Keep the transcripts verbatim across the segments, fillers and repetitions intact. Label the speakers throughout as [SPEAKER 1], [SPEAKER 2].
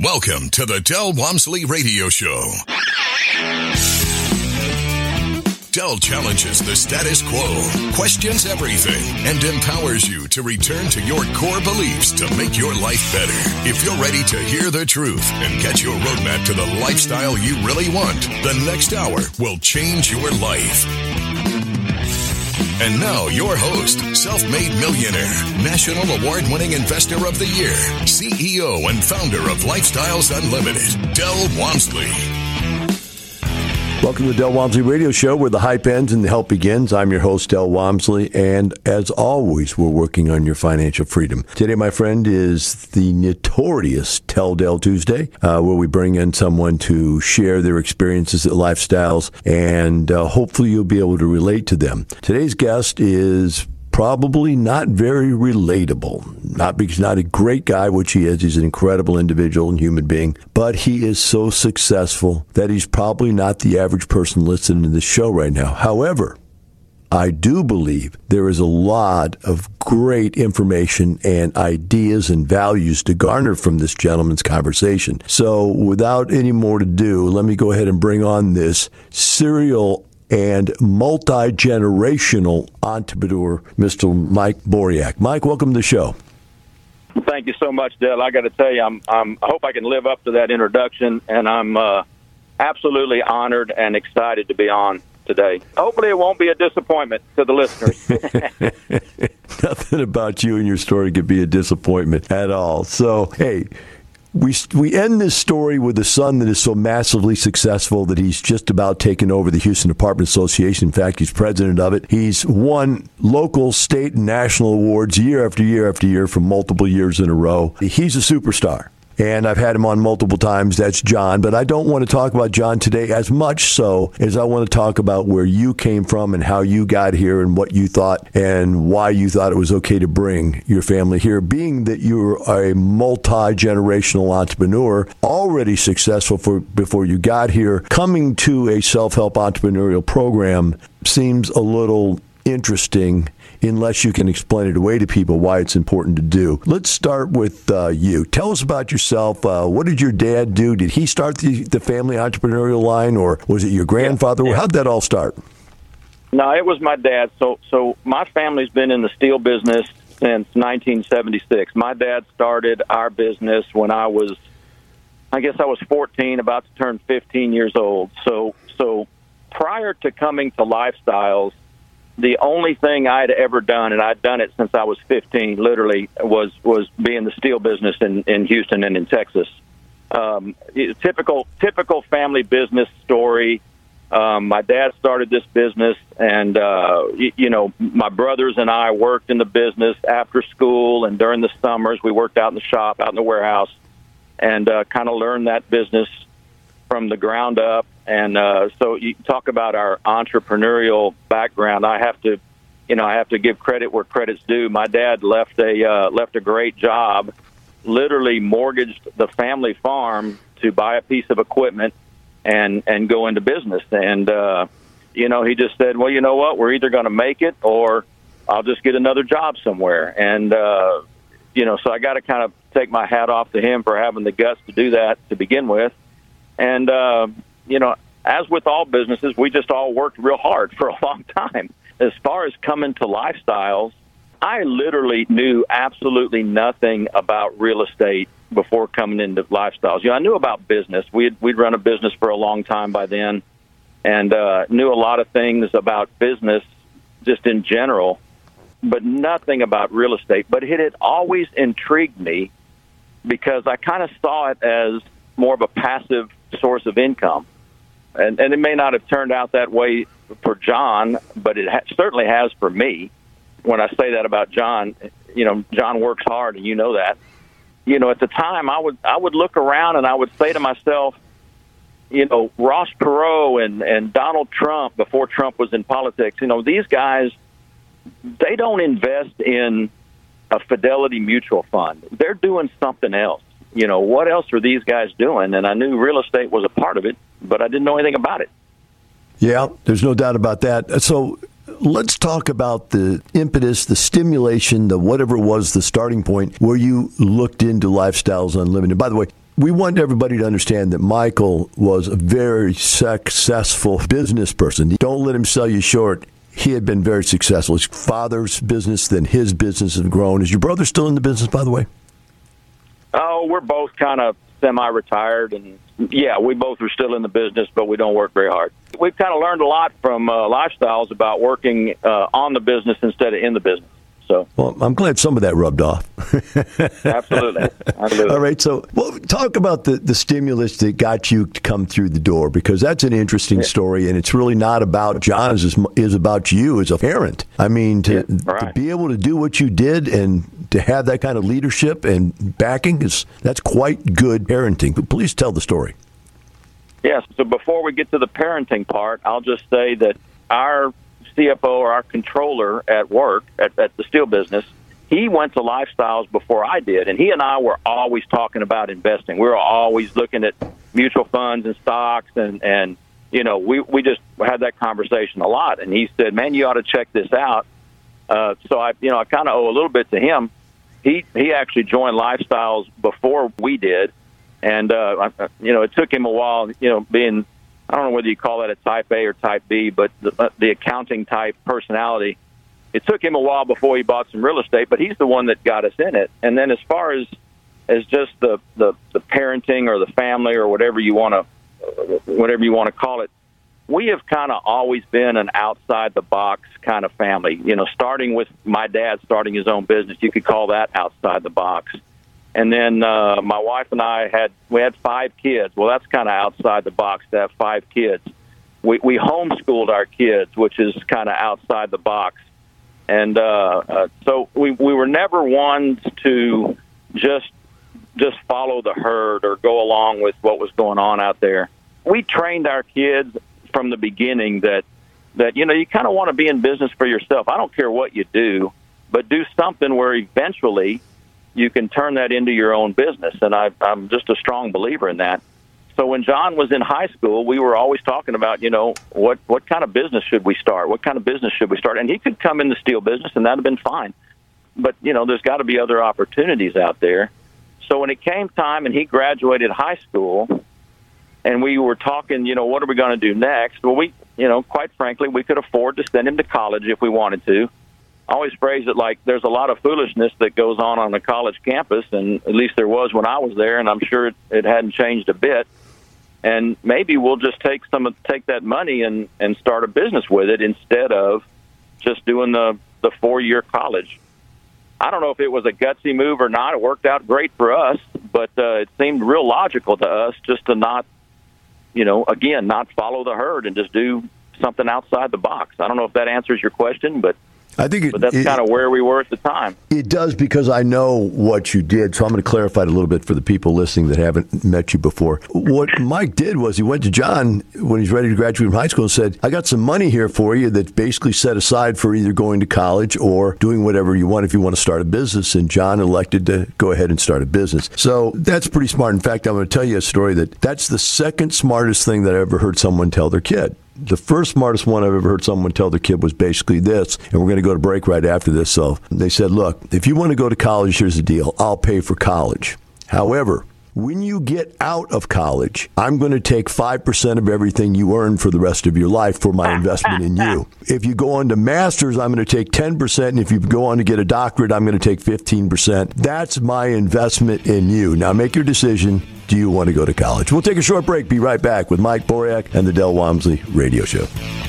[SPEAKER 1] Welcome to the Del Walmsley Radio Show. Del challenges the status quo, questions everything, and empowers you to return to your core beliefs to make your life better. If you're ready to hear the truth and get your roadmap to the lifestyle you really want, the next hour will change your life. And now, your host, self-made millionaire, national award-winning investor of the year, C E O and founder of Lifestyles Unlimited, Del Walmsley.
[SPEAKER 2] Welcome to the Del Walmsley Radio Show, where the hype ends and the help begins. I'm your host, Del Walmsley, and as always, we're working on your financial freedom. Today, my friend, is the notorious Tell Del Tuesday, uh, where we bring in someone to share their experiences at Lifestyles, and uh, hopefully you'll be able to relate to them. Today's guest is probably not very relatable. Not because he's not a great guy, which he is. He's an incredible individual and human being. But he is so successful that he's probably not the average person listening to this show right now. However, I do believe there is a lot of great information and ideas and values to garner from this gentleman's conversation. So without any more to do, let me go ahead and bring on this serial and multi-generational entrepreneur, Mister Mike Boriak. Mike, welcome to the show.
[SPEAKER 3] Thank you so much, Del. I got to tell you, I'm, I'm, I hope I can live up to that introduction, and I'm uh, absolutely honored and excited to be on today. Hopefully it won't be a disappointment to the listeners.
[SPEAKER 2] Nothing about you and your story could be a disappointment at all. So, hey, We we end this story with a son that is so massively successful that he's just about taken over the Houston Apartment Association. In fact, he's president of it. He's won local, state, and national awards year after year after year for multiple years in a row. He's a superstar. And I've had him on multiple times. That's John. But I don't want to talk about John today as much so as I want to talk about where you came from and how you got here and what you thought and why you thought it was okay to bring your family here. Being that you're a multi-generational entrepreneur, already successful for before you got here, coming to a self-help entrepreneurial program seems a little interesting unless you can explain it away to people why it's important to do. Let's start with uh, you. Tell us about yourself. Uh, what did your dad do? Did he start the, the family entrepreneurial line, or was it your grandfather?
[SPEAKER 3] Yeah.
[SPEAKER 2] How did that all start?
[SPEAKER 3] No, it was my dad. So, so my family's been in the steel business since nineteen seventy-six. My dad started our business when I was, I guess I was fourteen, about to turn fifteen years old. So, so prior to coming to Lifestyles, the only thing I'd ever done, and I'd done it since I was fifteen, literally, was was be in the steel business in, in Houston and in Texas. Um, typical typical family business story. Um, my dad started this business, and, uh, you, you know, my brothers and I worked in the business after school, and during the summers, we worked out in the shop, out in the warehouse, and uh, kind of learned that business from the ground up. And uh, so you talk about our entrepreneurial background. I have to, you know, I have to give credit where credit's due. My dad left a uh, left a great job, literally mortgaged the family farm to buy a piece of equipment and and go into business. And uh, you know, he just said, well, you know what, we're either going to make it or I'll just get another job somewhere. And uh, you know, so I got to kind of take my hat off to him for having the guts to do that to begin with. And uh, you know, as with all businesses, we just all worked real hard for a long time. As far as coming to Lifestyles, I literally knew absolutely nothing about real estate before coming into Lifestyles. You know, I knew about business. We'd, we'd run a business for a long time by then, and uh, knew a lot of things about business just in general, but nothing about real estate. But it had always intrigued me because I kind of saw it as more of a passive source of income. And, and it may not have turned out that way for John, but it ha- certainly has for me. When I say that about John, you know, John works hard, and you know that. You know, at the time, I would I would look around and I would say to myself, you know, Ross Perot and, and Donald Trump, before Trump was in politics, you know, these guys, they don't invest in a Fidelity mutual fund. They're doing something else. You know, what else are these guys doing? And I knew real estate was a part of it, but I didn't know anything about it.
[SPEAKER 2] Yeah, there's no doubt about that. So let's talk about the impetus, the stimulation, the whatever it was, the starting point where you looked into Lifestyles Unlimited. By the way, we want everybody to understand that Michael was a very successful business person. Don't let him sell you short. He had been very successful. His father's business, then his business has grown. Is your brother still in the business, by the way?
[SPEAKER 3] Oh, we're both kind of semi-retired, and yeah, we both are still in the business, but we don't work very hard. We've kind of learned a lot from uh, Lifestyles about working uh, on the business instead of in the business. So,
[SPEAKER 2] well, I'm glad some of that rubbed off.
[SPEAKER 3] Absolutely. Absolutely.
[SPEAKER 2] All right. So, well, talk about the, the stimulus that got you to come through the door, because that's an interesting yeah. story, and it's really not about John. It's is about you as a parent. I mean, to,
[SPEAKER 3] yeah, right.
[SPEAKER 2] to be able to do what you did and to have that kind of leadership and backing, is that's quite good parenting. But please tell the story.
[SPEAKER 3] Yes. So before we get to the parenting part, I'll just say that our C F O, or our controller at work at, at the steel business, he went to Lifestyles before I did, and he and I were always talking about investing. We were always looking at mutual funds and stocks, and, and you know, we, we just had that conversation a lot. And he said, man, you ought to check this out. Uh, so I, you know, I kind of owe a little bit to him. He he actually joined Lifestyles before we did, and uh, I, you know, it took him a while, you know, being, I don't know whether you call that a type A or type B, but the, the accounting type personality. It took him a while before he bought some real estate, but he's the one that got us in it. And then as far as as just the, the, the parenting or the family or whatever you want to whatever you want to call it, we have kind of always been an outside the box kind of family. You know, starting with my dad starting his own business, you could call that outside the box. And then uh, my wife and I had we had five kids. Well, that's kind of outside the box to have five kids. We we homeschooled our kids, which is kind of outside the box. And uh, uh, so we we were never ones to just just follow the herd or go along with what was going on out there. We trained our kids from the beginning that that you know you kind of want to be in business for yourself. I don't care what you do, but do something where eventually you can turn that into your own business. And I, I'm just a strong believer in that. So when John was in high school, we were always talking about, you know, what, what kind of business should we start? What kind of business should we start? And he could come in the steel business, and that would have been fine. But, you know, there's got to be other opportunities out there. So when it came time and he graduated high school, and we were talking, you know, what are we going to do next? Well, we, you know, quite frankly, we could afford to send him to college if we wanted to. I always phrase it like there's a lot of foolishness that goes on on the college campus, and at least there was when I was there, and I'm sure it, it hadn't changed a bit. And maybe we'll just take some of take that money and, and start a business with it instead of just doing the, the four-year college. I don't know if it was a gutsy move or not. It worked out great for us, but uh, it seemed real logical to us just to not, you know, again, not follow the herd and just do something outside the box. I don't know if that answers your question, but
[SPEAKER 2] I think it,
[SPEAKER 3] but that's kind of where we were at the time.
[SPEAKER 2] It does, because I know what you did, so I'm going to clarify it a little bit for the people listening that haven't met you before. What Mike did was he went to John when he's ready to graduate from high school and said, I got some money here for you that's basically set aside for either going to college or doing whatever you want if you want to start a business. And John elected to go ahead and start a business. So that's pretty smart. In fact, I'm going to tell you a story that that's the second smartest thing that I ever heard someone tell their kid. The first smartest one I've ever heard someone tell their kid was basically this, and we're going to go to break right after this. So they said, look, if you want to go to college, here's the deal. I'll pay for college. However, when you get out of college, I'm going to take five percent of everything you earn for the rest of your life for my investment in you. If you go on to master's, I'm going to take ten percent, and if you go on to get a doctorate, I'm going to take fifteen percent. That's my investment in you. Now make your decision. Do you want to go to college? We'll take a short break. Be right back with Mike Boriak and the Del Walmsley Radio Show.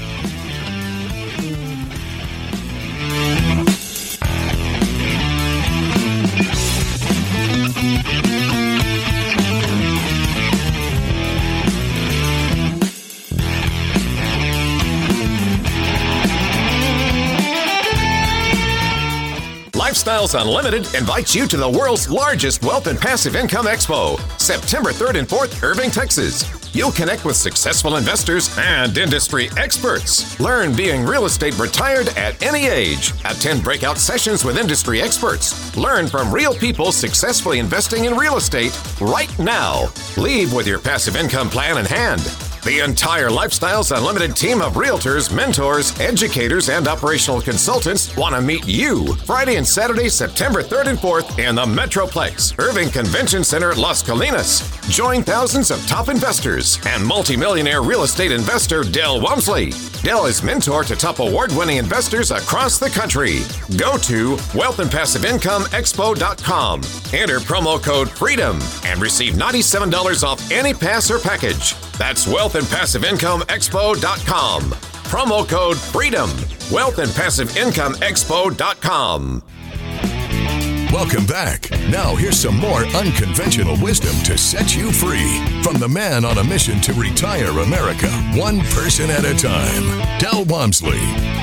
[SPEAKER 4] Lifestyles Unlimited invites you to the world's largest wealth and passive income expo, September third and fourth, Irving, Texas. You'll connect with successful investors and industry experts. Learn being real estate retired at any age. Attend breakout sessions with industry experts. Learn from real people successfully investing in real estate right now. Leave with your passive income plan in hand. The entire Lifestyles Unlimited team of realtors, mentors, educators, and operational consultants want to meet you Friday and Saturday, September third and fourth in the Metroplex, Irving Convention Center, Las Colinas. Join thousands of top investors and multimillionaire real estate investor Del Walmsley. Del is mentor to top award-winning investors across the country. Go to wealth and passive income expo dot com. Enter promo code FREEDOM and receive ninety-seven dollars off any pass or package. That's wealth and passive income expo dot com. Promo code FREEDOM. wealth and passive income expo dot com.
[SPEAKER 1] Welcome back. Now here's some more unconventional wisdom to set you free from the man on a mission to retire America, one person at a time, Del Walmsley.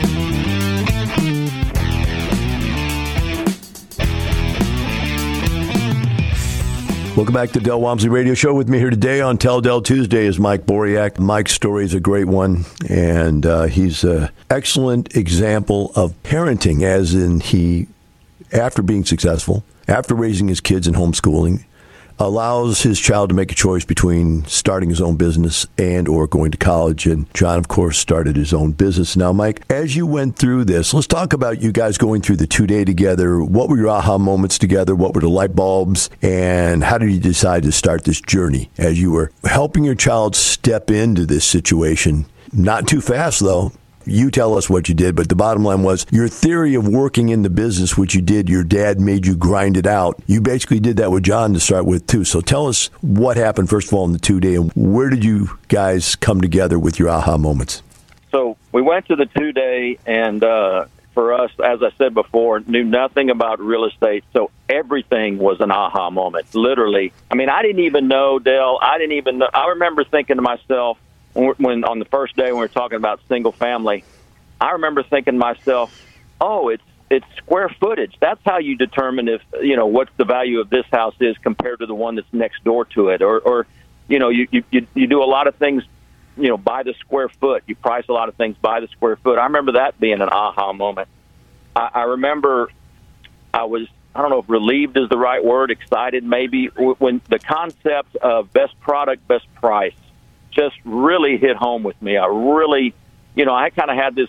[SPEAKER 2] Welcome back to the Del Walmsley Radio Show. With me here today on Tell Del Tuesday is Mike Boriak. Mike's story is a great one, and uh, he's an excellent example of parenting, as in he, after being successful, after raising his kids and homeschooling, allows his child to make a choice between starting his own business and or going to college. And John, of course, started his own business. Now, Mike, as you went through this, let's talk about you guys going through the two-day together. What were your aha moments together? What were the light bulbs? And how did you decide to start this journey as you were helping your child step into this situation? Not too fast, though. You tell us what you did, but the bottom line was your theory of working in the business, which you did, your dad made you grind it out. You basically did that with John to start with, too. So tell us what happened, first of all, in the two-day, and where did you guys come together with your aha moments?
[SPEAKER 3] So we went to the two-day, and uh, for us, as I said before, knew nothing about real estate, so everything was an aha moment, literally. I mean, I didn't even know, Del, I didn't even know. I remember thinking to myself, when on the first day when we were talking about single family, I remember thinking to myself, oh, it's it's square footage. That's how you determine if, you know, what the value of this house is compared to the one that's next door to it. Or, or you know, you, you, you do a lot of things, you know, by the square foot. You price a lot of things by the square foot. I remember that being an aha moment. I, I remember I was, I don't know if relieved is the right word, excited maybe, when the concept of best product, best price just really hit home with me. I really, you know, I kind of had this,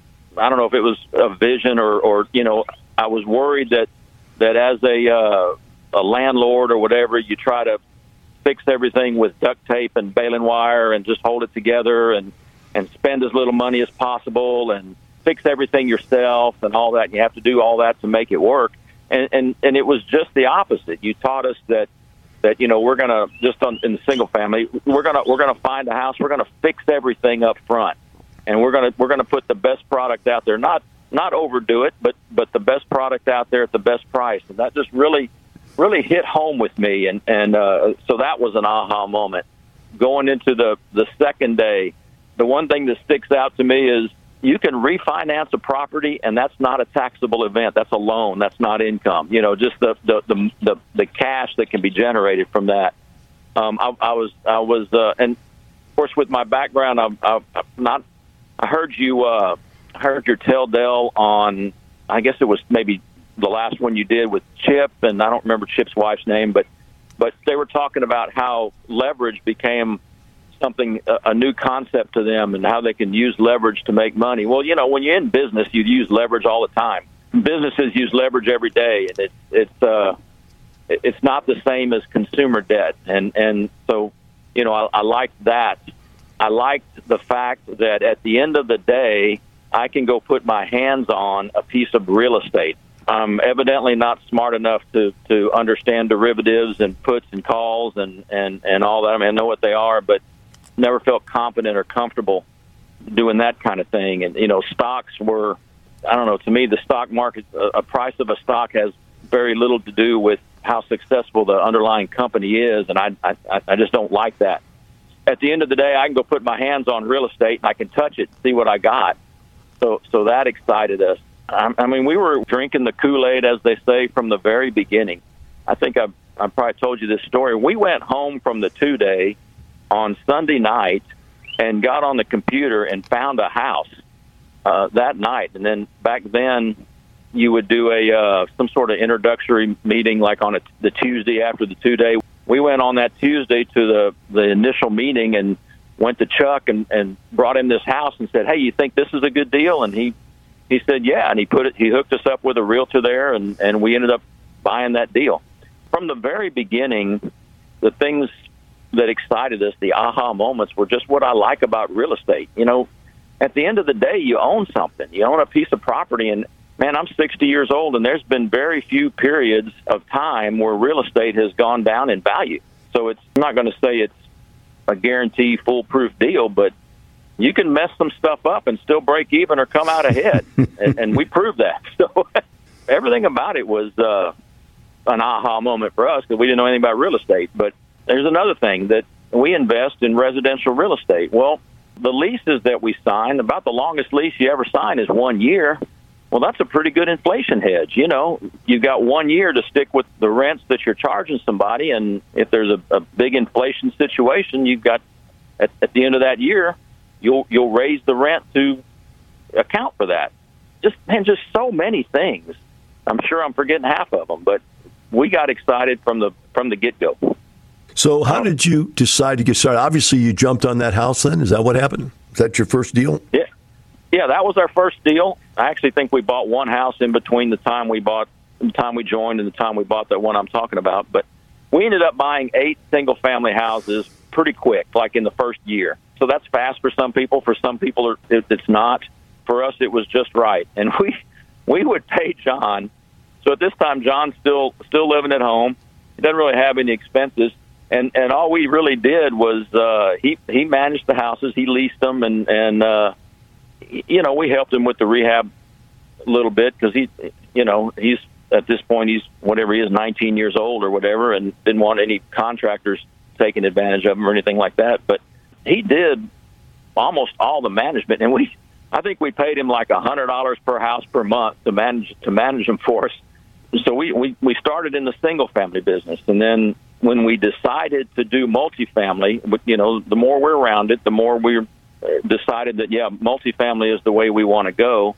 [SPEAKER 3] I don't know if it was a vision or, or you know, I was worried that, that as a uh, a landlord or whatever, you try to fix everything with duct tape and baling wire and just hold it together and, and spend as little money as possible and fix everything yourself and all that. And you have to do all that to make it work. And, and, and it was just the opposite. You taught us that, that, you know, we're going to, just on, in the single family, we're going to, we're going to find a house, we're going to fix everything up front. And we're going to, we're going to put the best product out there, not, not overdo it, but, but the best product out there at the best price. And that just really, really hit home with me. And, and, uh, so that was an aha moment. Going into the, the second day, the one thing that sticks out to me is you can refinance a property, and that's not a taxable event. That's a loan. That's not income. You know, just the the the, the, the cash that can be generated from that. Um, I, I was I was, uh, and of course, with my background, I'm, I'm not. I heard you. Uh, I heard your tell Del on. I guess it was maybe the last one you did with Chip, and I don't remember Chip's wife's name, but but they were talking about how leverage became something, a, a new concept to them, and how they can use leverage to make money. Well, you know, when you're in business, you use leverage all the time. Businesses use leverage every day, and it's it's uh, it's not the same as consumer debt. And and so, you know, I, I liked that. I liked the fact that at the end of the day, I can go put my hands on a piece of real estate. I'm evidently not smart enough to, to understand derivatives and puts and calls and, and, and all that. I mean, I know what they are, but never felt confident or comfortable doing that kind of thing. And, you know, stocks were, I don't know, to me, the stock market, a price of a stock has very little to do with how successful the underlying company is, and I, I, I just don't like that. At the end of the day, I can go put my hands on real estate, and I can touch it and see what I got. So so that excited us. I, I mean, we were drinking the Kool-Aid, as they say, from the very beginning. I think I've, I probably told you this story. We went home from the two-day on Sunday night and got on the computer and found a house uh, that night. And then back then, you would do a uh, some sort of introductory meeting like on a, the Tuesday after the two-day. We went on that Tuesday to the, the initial meeting, and went to Chuck and, and brought him this house and said, "Hey, you think this is a good deal?" And he, he said, "Yeah." And he put it, he hooked us up with a realtor there, and, and we ended up buying that deal. From the very beginning, the things that excited us, the aha moments, were just what I like about real estate. You know, at the end of the day, you own something. You own a piece of property, and man, I'm sixty years old, and there's been very few periods of time where real estate has gone down in value. So it's I'm not going to say it's a guarantee foolproof deal, but you can mess some stuff up and still break even or come out ahead. and, and we proved that. So everything about it was uh, an aha moment for us because we didn't know anything about real estate. But there's another thing, that we invest in residential real estate. Well, the leases that we sign, about the longest lease you ever sign is one year. Well, that's a pretty good inflation hedge. You know, you've got one year to stick with the rents that you're charging somebody, and if there's a, a big inflation situation, you've got, at, at the end of that year, you'll you'll raise the rent to account for that. Just, man, just so many things. I'm sure I'm forgetting half of them, but we got excited from the from the get-go.
[SPEAKER 2] So how did you decide to get started? Obviously, you jumped on that house then? Is that what happened? Is that your first deal?
[SPEAKER 3] Yeah. Yeah, that was our first deal. I actually think we bought one house in between the time we bought, the time we joined and the time we bought that one I'm talking about. But we ended up buying eight single-family houses pretty quick, like in the first year. So that's fast for some people. For some people, it's not. For us, it was just right. And we we would pay John. So at this time, John's still still living at home. He doesn't really have any expenses. And and all we really did was uh, he he managed the houses, he leased them, and and uh, you know, we helped him with the rehab a little bit because he, you know, he's at this point he's whatever he is, nineteen years old or whatever, and didn't want any contractors taking advantage of him or anything like that. But he did almost all the management, and we I think we paid him like a hundred dollars per house per month to manage to manage them for us. So we, we we started in the single family business, and then when we decided to do multifamily, you know, the more we're around it, the more we decided that, yeah, multifamily is the way we want to go.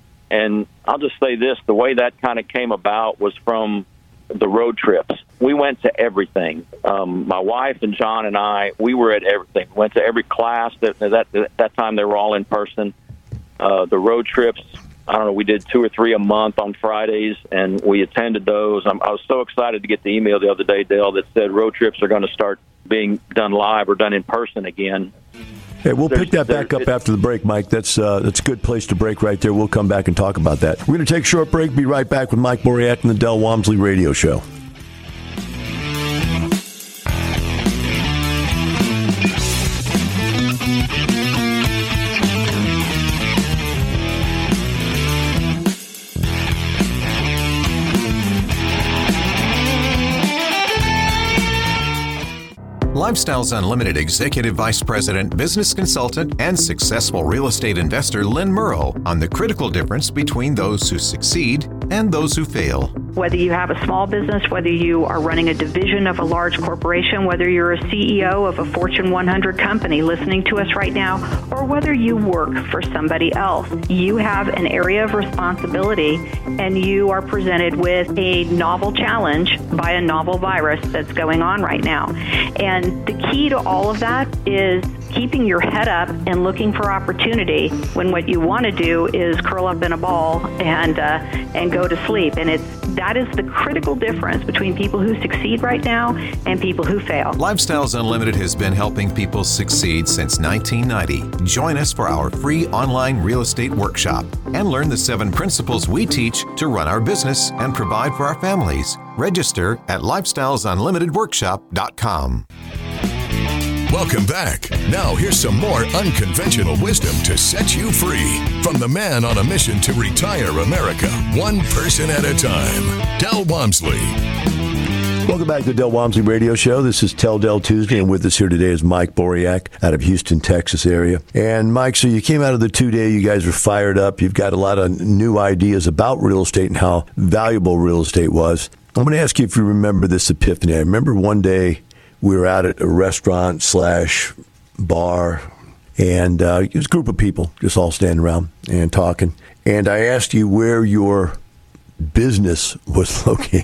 [SPEAKER 3] And I'll just say this, the way that kind of came about was from the road trips. We went to everything. Um, my wife and John and I, we were at everything. Went to every class. That that, that time they were all in person. Uh, the road trips, I don't know, we did two or three a month on Fridays, and we attended those. I'm, I was so excited to get the email the other day, Dale, that said road trips are going to start being done live or done in person again.
[SPEAKER 2] Hey, we'll there's, pick that back up after the break, Mike. That's uh, that's a good place to break right there. We'll come back and talk about that. We're going to take a short break. Be right back with Mike Boriak and the Del Walmsley Radio Show.
[SPEAKER 4] Lifestyles Unlimited Executive Vice President, Business Consultant, and successful real estate investor Lynn Murrow on the critical difference between those who succeed and those who fail.
[SPEAKER 5] Whether you have a small business, whether you are running a division of a large corporation, whether you're a C E O of a Fortune one hundred company listening to us right now, or whether you work for somebody else, you have an area of responsibility and you are presented with a novel challenge by a novel virus that's going on right now. And the key to all of that is keeping your head up and looking for opportunity when what you want to do is curl up in a ball and uh, and go to sleep. And it's that is the critical difference between people who succeed right now and people who fail.
[SPEAKER 4] Lifestyles Unlimited has been helping people succeed since nineteen ninety. Join us for our free online real estate workshop and learn the seven principles we teach to run our business and provide for our families. Register at lifestyles unlimited workshop dot com.
[SPEAKER 1] Welcome back. Now here's some more unconventional wisdom to set you free from the man on a mission to retire America, one person at a time, Del Walmsley.
[SPEAKER 2] Welcome back to the Del Walmsley Radio Show. This is Tell Del Tuesday, and with us here today is Mike Boriak out of Houston, Texas area. And Mike, so you came out of the two-day, you guys were fired up. You've got a lot of new ideas about real estate and how valuable real estate was. I'm going to ask you if you remember this epiphany. I remember one day we were out at a restaurant slash bar, and uh, it was a group of people just all standing around and talking. And I asked you where your business was located.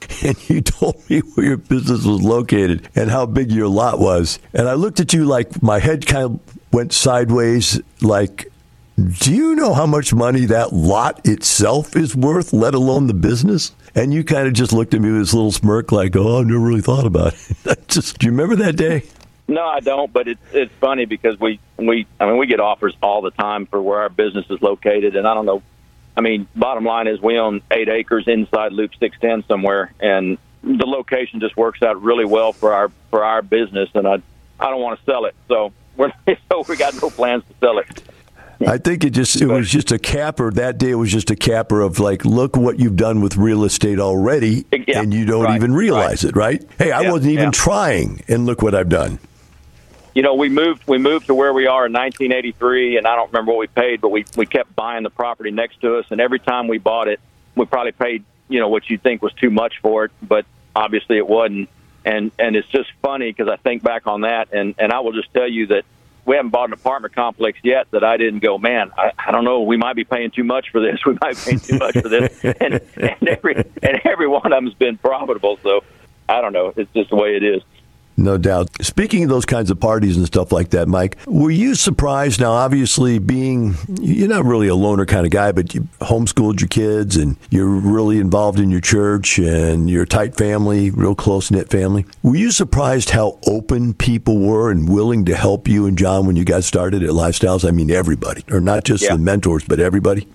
[SPEAKER 2] and you told me where your business was located and how big your lot was. And I looked at you like my head kind of went sideways, like, do you know how much money that lot itself is worth, let alone the business? And you kind of just looked at me with this little smirk like, oh, I never really thought about it. Just, do you remember that day?
[SPEAKER 3] No, I don't, but it's it's funny because we, we I mean, we get offers all the time for where our business is located, and I don't know. I mean, bottom line is we own eight acres inside Loop six ten somewhere, and the location just works out really well for our for our business, and I I don't want to sell it, so we're so we got no plans to sell it.
[SPEAKER 2] I think it just it was just a capper. That day it was just a capper of like, look what you've done with real estate already,
[SPEAKER 3] yeah,
[SPEAKER 2] and you don't
[SPEAKER 3] right,
[SPEAKER 2] even realize
[SPEAKER 3] right.
[SPEAKER 2] it, right? Hey, I
[SPEAKER 3] yeah,
[SPEAKER 2] wasn't even
[SPEAKER 3] yeah.
[SPEAKER 2] trying, and look what I've done.
[SPEAKER 3] You know, we moved we moved to where we are in nineteen eighty-three, and I don't remember what we paid, but we, we kept buying the property next to us, and every time we bought it, we probably paid, you know, what you think was too much for it, but obviously it wasn't. And and it's just funny because I think back on that, and, and I will just tell you that we haven't bought an apartment complex yet that I didn't go, man, I, I don't know, we might be paying too much for this. We might be paying too much for this. And, and, every, and every one of them has been profitable, so I don't know. It's just the way it is.
[SPEAKER 2] No doubt. Speaking of those kinds of parties and stuff like that, Mike, were you surprised? Now, obviously, being, you're not really a loner kind of guy, but you homeschooled your kids and you're really involved in your church and you're a tight family, real close-knit family. Were you surprised how open people were and willing to help you and John when you got started at Lifestyles? I mean, everybody, or not just
[SPEAKER 3] yeah.
[SPEAKER 2] the mentors, but everybody?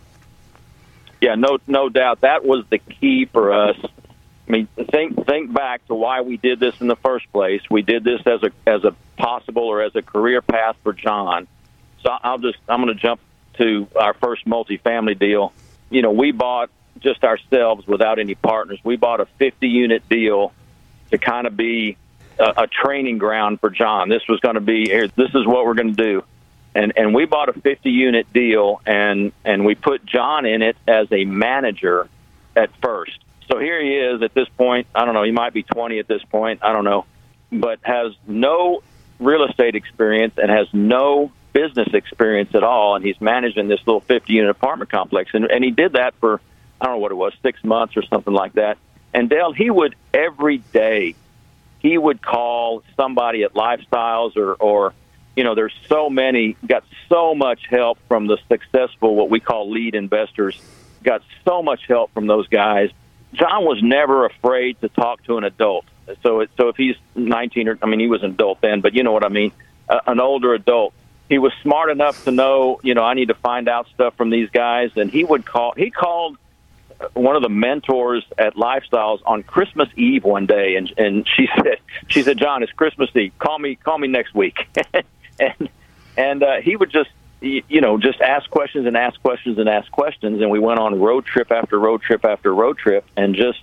[SPEAKER 3] Yeah, no, no doubt. That was the key for us. I mean, think think back to why we did this in the first place. We did this as a as a possible or as a career path for John. So I'll just I'm going to jump to our first multifamily deal. You know, we bought just ourselves without any partners. We bought a fifty unit deal to kind of be a, a training ground for John. This was going to be here. This is what we're going to do, and and we bought a fifty unit deal, and and we put John in it as a manager at first. So here he is at this point. I don't know. He might be twenty at this point. I don't know. But has no real estate experience and has no business experience at all. And he's managing this little fifty-unit apartment complex. And, and he did that for, I don't know what it was, six months or something like that. And, Dale, he would every day, he would call somebody at Lifestyles or, or you know, there's so many, got so much help from the successful, what we call lead investors, got so much help from those guys. John was never afraid to talk to an adult. So, it, so if he's nineteen, or I mean, he was an adult then, but you know what I mean, uh, an older adult. He was smart enough to know, you know, I need to find out stuff from these guys, and he would call. He called one of the mentors at Lifestyles on Christmas Eve one day, and and she said, she said, John, it's Christmas Eve. Call me, call me next week, and and uh, he would just. You know, just ask questions and ask questions and ask questions. And we went on road trip after road trip after road trip. And just,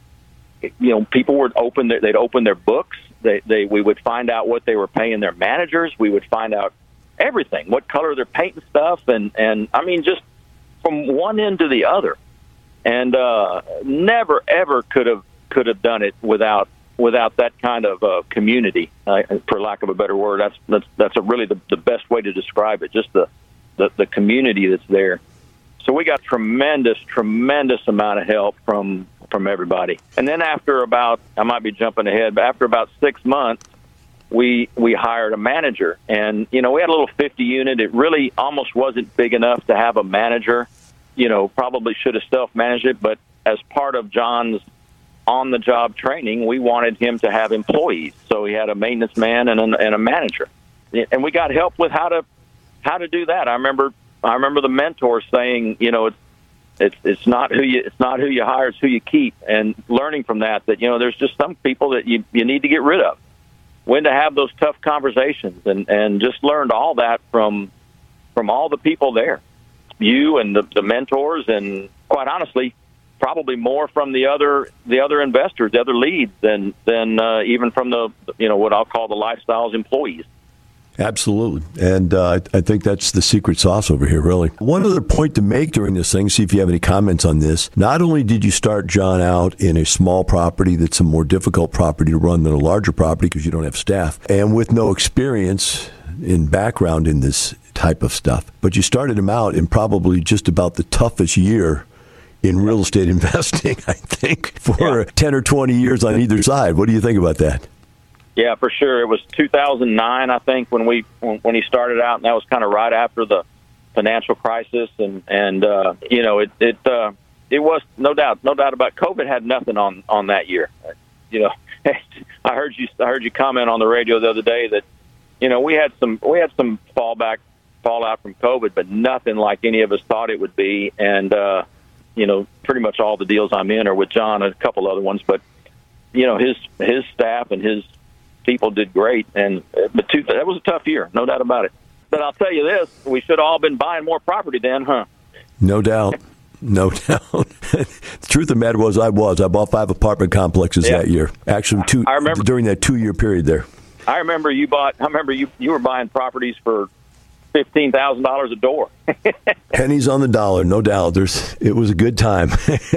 [SPEAKER 3] you know, people would open their, they'd open their books. They, they, we would find out what they were paying their managers. We would find out everything, what color they're painting stuff. And, and I mean, just from one end to the other. And uh, never, ever could have, could have done it without, without that kind of uh, community, uh, for lack of a better word. That's that's that's a really the, the best way to describe it, just the, the, the community that's there. So we got tremendous, tremendous amount of help from, from everybody. And then after about, I might be jumping ahead, but after about six months, we we hired a manager. And, you know, we had a little fifty unit. It really almost wasn't big enough to have a manager. You know, probably should have self-managed it, but as part of John's on-the-job training, we wanted him to have employees. So he had a maintenance man and a, and a manager, and we got help with how to how to do that. I remember I remember the mentor saying, you know, it's it's it's not who you it's not who you hire, it's who you keep. And learning from that, that you know, there's just some people that you you need to get rid of. When to have those tough conversations, and and just learned all that from from all the people there, you and the, the mentors, and quite honestly, probably more from the other the other investors, the other leads, than than uh, even from the you know what I'll call the Lifestyles employees.
[SPEAKER 2] Absolutely, and uh, I think that's the secret sauce over here, really. One other point to make during this thing, see if you have any comments on this. Not only did you start John out in a small property that's a more difficult property to run than a larger property because you don't have staff, and with no experience in background in this type of stuff, but you started him out in probably just about the toughest year in real estate investing, I think, for
[SPEAKER 3] Yeah.
[SPEAKER 2] ten or twenty years on either side. What do you think about that?
[SPEAKER 3] Yeah, for sure. It was two thousand nine, I think, when we when, when he started out, and that was kind of right after the financial crisis, and and uh, you know, it it uh, it was no doubt, no doubt about COVID had nothing on on that year. You know, I heard you I heard you comment on the radio the other day that, you know, we had some we had some fallback fallout from COVID, but nothing like any of us thought it would be. And uh, you know, pretty much all the deals I'm in are with John and a couple other ones, but you know, his his staff and his people did great. And but two, that was a tough year, no doubt about it. But I'll tell you this: we should have all been buying more property then, huh?
[SPEAKER 2] No doubt. No doubt. The truth of the matter was, I was. I bought five apartment complexes
[SPEAKER 3] Yeah.
[SPEAKER 2] that year. Actually, two
[SPEAKER 3] I remember-
[SPEAKER 2] during that two-year period there.
[SPEAKER 3] I remember you bought. I remember you you were buying properties for fifteen thousand dollars a door.
[SPEAKER 2] Pennies on the dollar, no doubt. There's, it was a good time,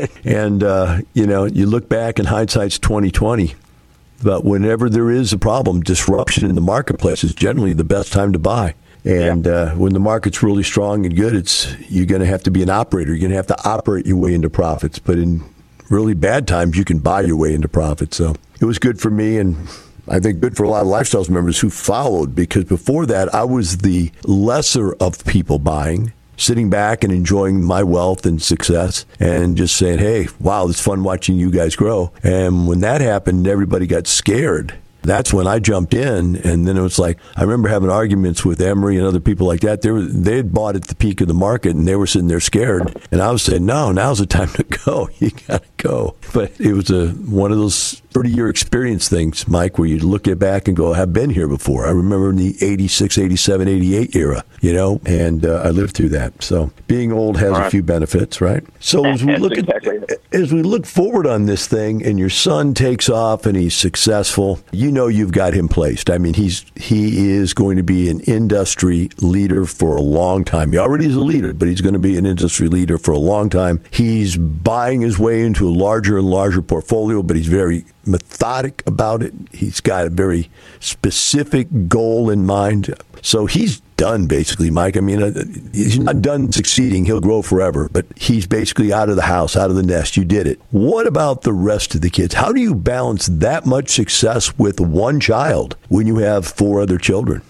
[SPEAKER 2] and uh, you know, you look back, and hindsight's twenty twenty. But whenever there is a problem, disruption in the marketplace is generally the best time to buy. And
[SPEAKER 3] Yeah.
[SPEAKER 2] uh, when the market's really strong and good, it's you're going to have to be an operator. You're going to have to operate your way into profits. But in really bad times, you can buy your way into profits. So it was good for me, and I think good for a lot of Lifestyles members who followed, because before that, I was the lesser of people buying, sitting back and enjoying my wealth and success and just saying, hey, wow, it's fun watching you guys grow. And when that happened, everybody got scared. That's when I jumped in, and then it was like, I remember having arguments with Emery and other people like that. They were, they had bought at the peak of the market, and they were sitting there scared. And I was saying, no, now's the time to go. You got to go. But it was a one of those thirty-year experience things, Mike, where you look at back and go, I've been here before. I remember in the eighty-six, eighty-seven, eighty-eight era, you know, and uh, I lived through that. So being old has
[SPEAKER 3] All right.
[SPEAKER 2] a few benefits, right? So as we
[SPEAKER 3] That's
[SPEAKER 2] look
[SPEAKER 3] exactly
[SPEAKER 2] at
[SPEAKER 3] it.
[SPEAKER 2] as we look forward on this thing, and your son takes off and he's successful, you know you've got him placed. I mean, he's he is going to be an industry leader for a long time. He already is a leader, but he's going to be an industry leader for a long time. He's buying his way into a larger and larger portfolio, but he's very methodic about it. He's got a very specific goal in mind. So he's done, basically, Mike. I mean, uh, he's not done succeeding. He'll grow forever, but he's basically out of the house, out of the nest. You did it. What about the rest of the kids? How do you balance that much success with one child when you have four other children?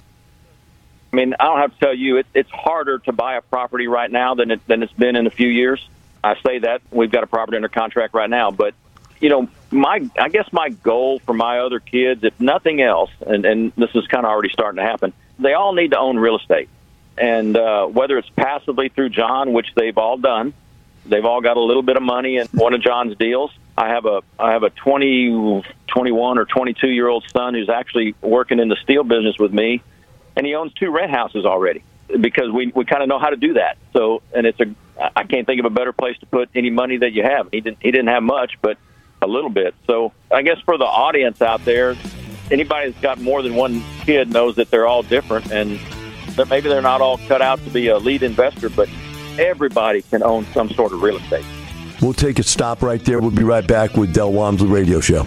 [SPEAKER 3] I mean, I don't have to tell you, it, it's harder to buy a property right now than it, than it's been in a few years. I say that we've got a property under contract right now, but you know, my I guess my goal for my other kids, if nothing else, and, and this is kind of already starting to happen, they all need to own real estate. And uh, whether it's passively through John, which they've all done, they've all got a little bit of money in one of John's deals. I have a I have a twenty, twenty-one or twenty-two year old son who's actually working in the steel business with me, and he owns two rent houses already because we, we kind of know how to do that. So, and it's a I can't think of a better place to put any money that you have. He didn't he didn't have much, but a little bit. So I guess for the audience out there, anybody that's got more than one kid knows that they're all different, and that maybe they're not all cut out to be a lead investor, but everybody can own some sort of real estate.
[SPEAKER 2] We'll take a stop right there. We'll be right back with Del Walmsley Radio Show.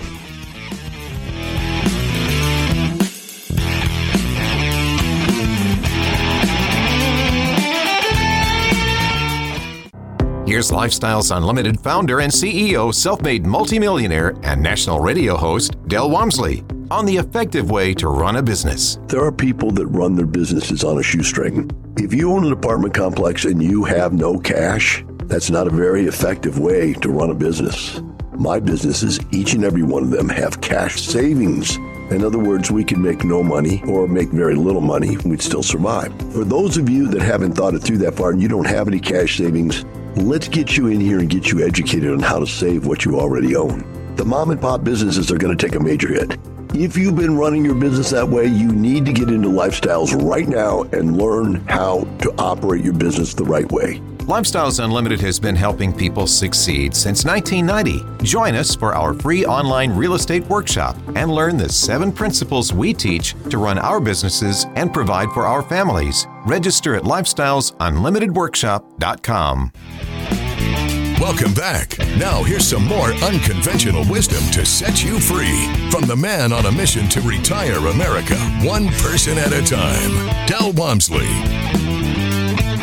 [SPEAKER 4] Here's Lifestyles Unlimited founder and C E O, self-made multimillionaire, and national radio host, Del Walmsley, on the effective way to run a business.
[SPEAKER 2] There are people that run their businesses on a shoestring. If you own an apartment complex and you have no cash, that's not a very effective way to run a business. My businesses, each and every one of them, have cash savings. In other words, we can make no money or make very little money, we'd still survive. For those of you that haven't thought it through that far and you don't have any cash savings, let's get you in here and get you educated on how to save what you already own. The mom and pop businesses are going to take a major hit. If you've been running your business that way, you need to get into Lifestyles right now and learn how to operate your business the right way.
[SPEAKER 4] Lifestyles Unlimited has been helping people succeed since nineteen ninety. Join us for our free online real estate workshop and learn the seven principles we teach to run our businesses and provide for our families. Register at lifestyles unlimited workshop dot com.
[SPEAKER 1] Welcome back. Now here's some more unconventional wisdom to set you free from the man on a mission to retire America, one person at a time, Del Walmsley.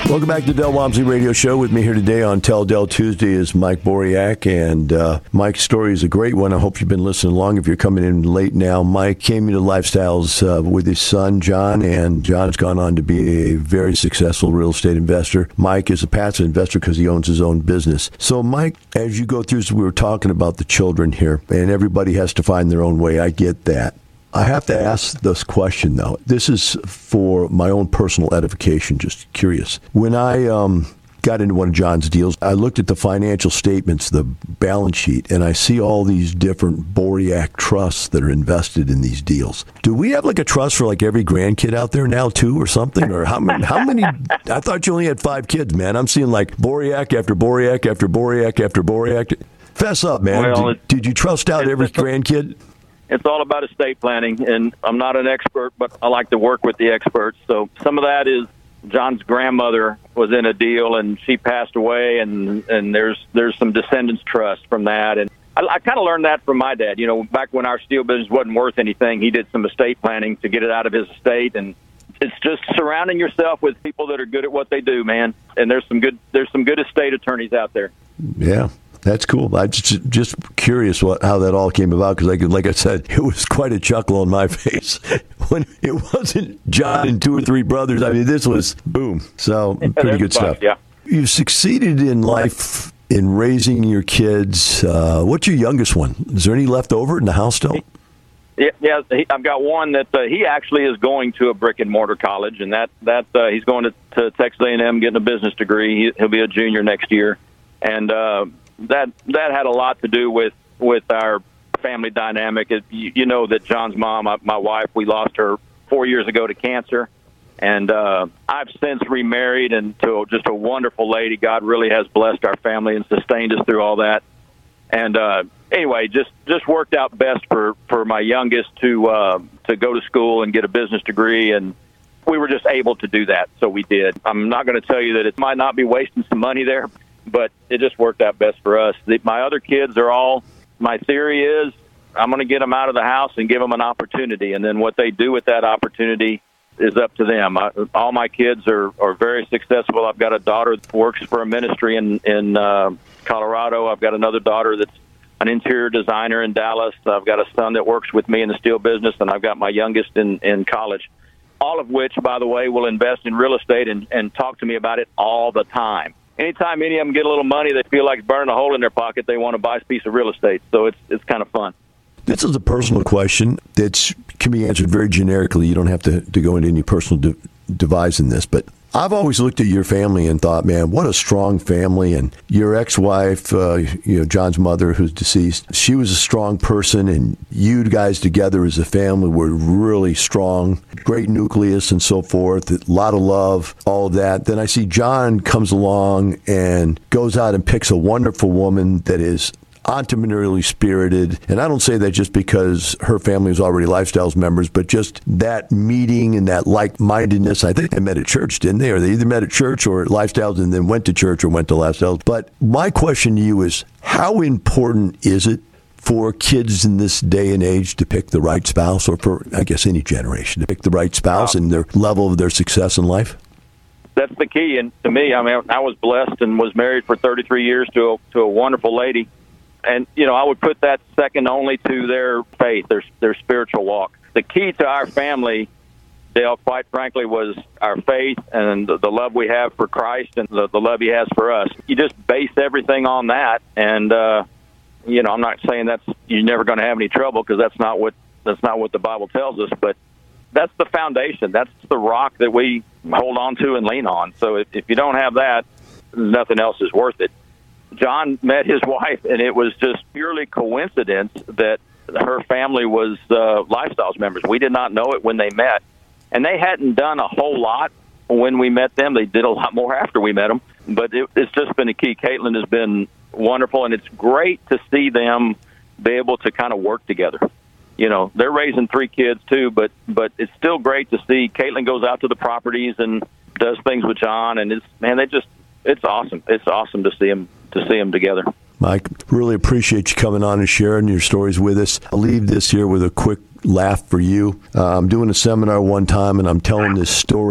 [SPEAKER 2] Welcome back to the Del Walmsley Radio Show. With me here today on Tell Del Tuesday is Mike Boriak, and uh, Mike's story is a great one. I hope you've been listening along. If you're coming in late now, Mike came into Lifestyles uh, with his son, John, and John's gone on to be a very successful real estate investor. Mike is a passive investor because he owns his own business. So, Mike, as you go through, so we were talking about the children here, and everybody has to find their own way. I get that. I have to ask this question, though. This is for my own personal edification, just curious. When I um, got into one of John's deals, I looked at the financial statements, the balance sheet, and I see all these different Boriak trusts that are invested in these deals. Do we have like a trust for like every grandkid out there now, too, or something? Or how many? How many? I thought you only had five kids, man. I'm seeing like Boriak after Boriak after Boriak after Boriak. Fess up, man.
[SPEAKER 3] Well,
[SPEAKER 2] did, did you trust out every grandkid?
[SPEAKER 3] It's all about estate planning, and I'm not an expert, but I like to work with the experts. So some of that is John's grandmother was in a deal, and she passed away, and, and there's there's some descendants trust from that. And I, I kind of learned that from my dad. You know, back when our steel business wasn't worth anything, he did some estate planning to get it out of his estate. And it's just surrounding yourself with people that are good at what they do, man. And there's some good there's some good estate attorneys out there.
[SPEAKER 2] Yeah. That's cool. I'm just, just curious what, how that all came about, because like, like I said, it was quite a chuckle on my face when it wasn't John and two or three brothers. I mean, this was boom. So
[SPEAKER 3] yeah,
[SPEAKER 2] pretty good
[SPEAKER 3] fun,
[SPEAKER 2] stuff.
[SPEAKER 3] Yeah.
[SPEAKER 2] You've succeeded in life in raising your kids. Uh, what's your youngest one? Is there any left over in the house still?
[SPEAKER 3] Yeah, yeah. He, I've got one that uh, he actually is going to a brick and mortar college, and that that uh, he's going to, to Texas A and M getting a business degree. He, he'll be a junior next year, and. Uh, That that had a lot to do with, with our family dynamic. It, you, you know that John's mom, my, my wife, we lost her four years ago to cancer, and uh, I've since remarried and to just a wonderful lady. God really has blessed our family and sustained us through all that. And uh, anyway, just, just worked out best for, for my youngest to uh, to go to school and get a business degree, and we were just able to do that, so we did. I'm not going to tell you that it might not be wasting some money there, but it just worked out best for us. The, my other kids are all, my theory is I'm going to get them out of the house and give them an opportunity, and then what they do with that opportunity is up to them. I, all my kids are, are very successful. I've got a daughter that works for a ministry in, in uh, Colorado. I've got another daughter that's an interior designer in Dallas. I've got a son that works with me in the steel business, and I've got my youngest in, in college, all of which, by the way, will invest in real estate and, and talk to me about it all the time. Anytime any of them get a little money, they feel like burning a hole in their pocket, they want to buy a piece of real estate. So it's it's kind of fun.
[SPEAKER 2] This is a personal question that can be answered very generically. You don't have to, to go into any personal de- devising this. But I've always looked at your family and thought, man, what a strong family. And your ex-wife, uh, you know, John's mother, who's deceased, she was a strong person. And you guys together as a family were really strong, great nucleus and so forth, a lot of love, all of that. Then I see John comes along and goes out and picks a wonderful woman that is entrepreneurially spirited. And I don't say that just because her family was already Lifestyles members, but just that meeting and that like-mindedness. I think they met at church, didn't they? Or they either met at church or at Lifestyles and then went to church or went to Lifestyles. But my question to you is, how important is it for kids in this day and age to pick the right spouse, or for, I guess, any generation, to pick the right spouse wow. and their level of their success in life?
[SPEAKER 3] That's the key. And to me, I mean, I was blessed and was married for thirty-three years to a, to a wonderful lady. And, you know, I would put that second only to their faith, their their spiritual walk. The key to our family, Dale, quite frankly, was our faith and the, the love we have for Christ and the, the love he has for us. You just base everything on that. And, uh, you know, I'm not saying that's you're never going to have any trouble, because that's not what that's not what the Bible tells us. But that's the foundation. That's the rock that we hold on to and lean on. So if, if you don't have that, nothing else is worth it. John met his wife, and it was just purely coincidence that her family was uh, Lifestyles members. We did not know it when they met, and they hadn't done a whole lot when we met them. They did a lot more after we met them, but it, it's just been a key. Caitlin has been wonderful, and it's great to see them be able to kind of work together. You know, they're raising three kids too, but but it's still great to see Caitlin goes out to the properties and does things with John, and it's man, they just it's awesome. It's awesome to see them. to see them together.
[SPEAKER 2] Mike, really appreciate you coming on and sharing your stories with us. I'll leave this here with a quick laugh for you. Uh, I'm doing a seminar one time, and I'm telling this story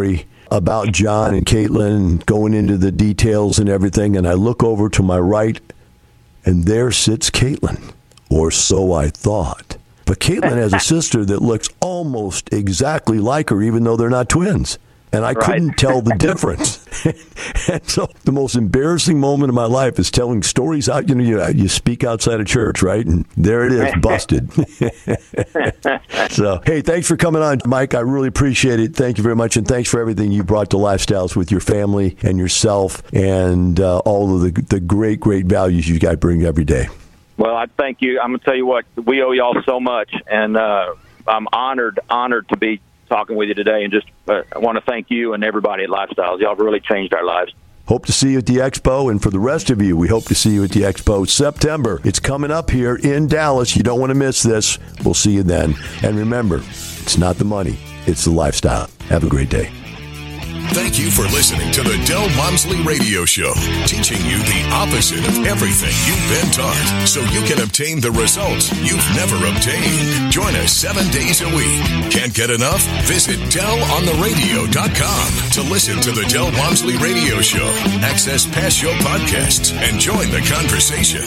[SPEAKER 2] about John and Caitlin, going into the details and everything, and I look over to my right, and there sits Caitlin, or so I thought. But Caitlin has a sister that looks almost exactly like her, even though they're not twins. And I
[SPEAKER 3] Right.
[SPEAKER 2] couldn't tell the difference. And so the most embarrassing moment of my life is telling stories out. You know, you, you speak outside of church, right? And there it is, busted. So, hey, thanks for coming on, Mike. I really appreciate it. Thank you very much. And thanks for everything you brought to Lifestyles with your family and yourself and uh, all of the, the great, great values you guys bring every day.
[SPEAKER 3] Well, I thank you. I'm going to tell you what, we owe y'all so much, and uh, I'm honored, honored to be talking with you today, and just uh, I want to thank you and everybody at Lifestyles. Y'all have really changed our lives.
[SPEAKER 2] Hope to see you at the Expo, and for the rest of you, we hope to see you at the Expo September. It's coming up here in Dallas. You don't want to miss this. We'll see you then. And remember, it's not the money, it's the lifestyle. Have a great day.
[SPEAKER 1] Thank you for listening to the Del Walmsley Radio Show, teaching you the opposite of everything you've been taught, so you can obtain the results you've never obtained. Join us seven days a week. Can't get enough? Visit del on the radio dot com to listen to the Del Walmsley Radio Show, access past show podcasts, and join the conversation.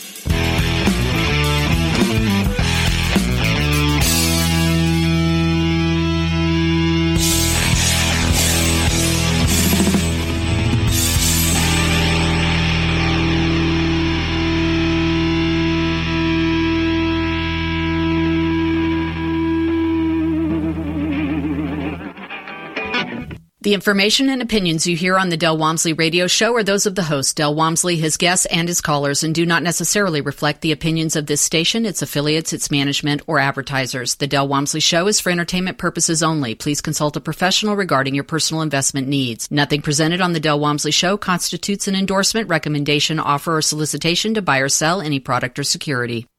[SPEAKER 6] The information and opinions you hear on the Del Walmsley Radio Show are those of the host, Del Walmsley, his guests, and his callers, and do not necessarily reflect the opinions of this station, its affiliates, its management, or advertisers. The Del Walmsley Show is for entertainment purposes only. Please consult a professional regarding your personal investment needs. Nothing presented on the Del Walmsley Show constitutes an endorsement, recommendation, offer, or solicitation to buy or sell any product or security.